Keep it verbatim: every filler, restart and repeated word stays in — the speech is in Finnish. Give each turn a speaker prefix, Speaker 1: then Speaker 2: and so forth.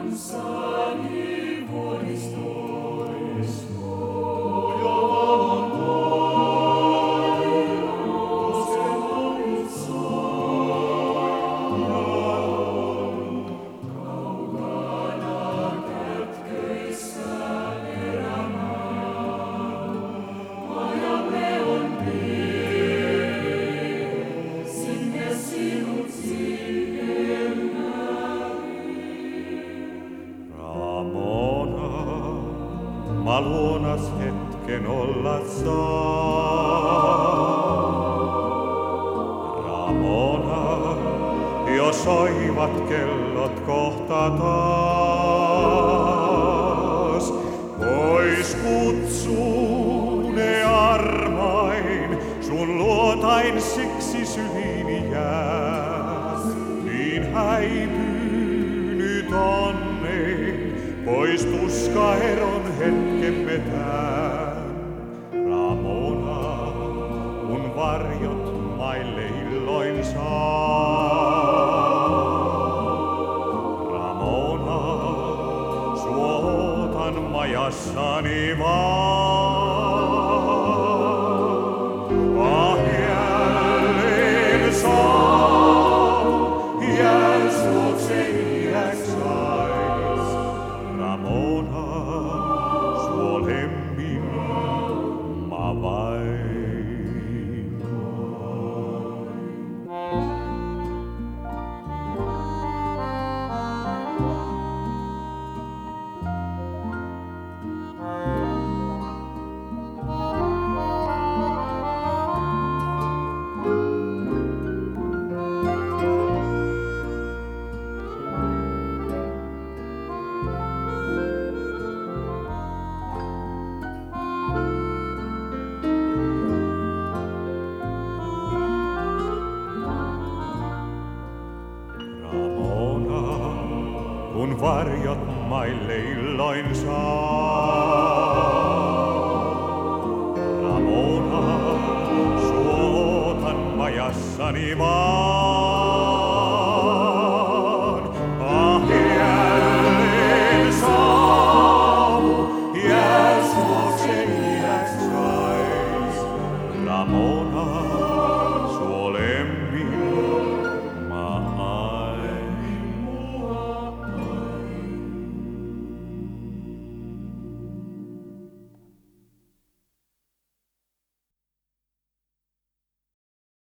Speaker 1: Mä luonas hetken olla saa. Ramona, jo soivat kellot kohta taas. Pois kutsuu ne armain, sun luotain siksi syliini jää. Niin häipyy nyt onneen, pois tuska eron hetkemme tään. Ramona, kun varjot maille illoin saa. Ramona, suotan majassani vaan. Ah, jälleen saavun, jääs luokse iäks ais. Ramona, suo lemmin mä vain. Kun varjot maille illoin saa. Ramona, suotan majassani vaan.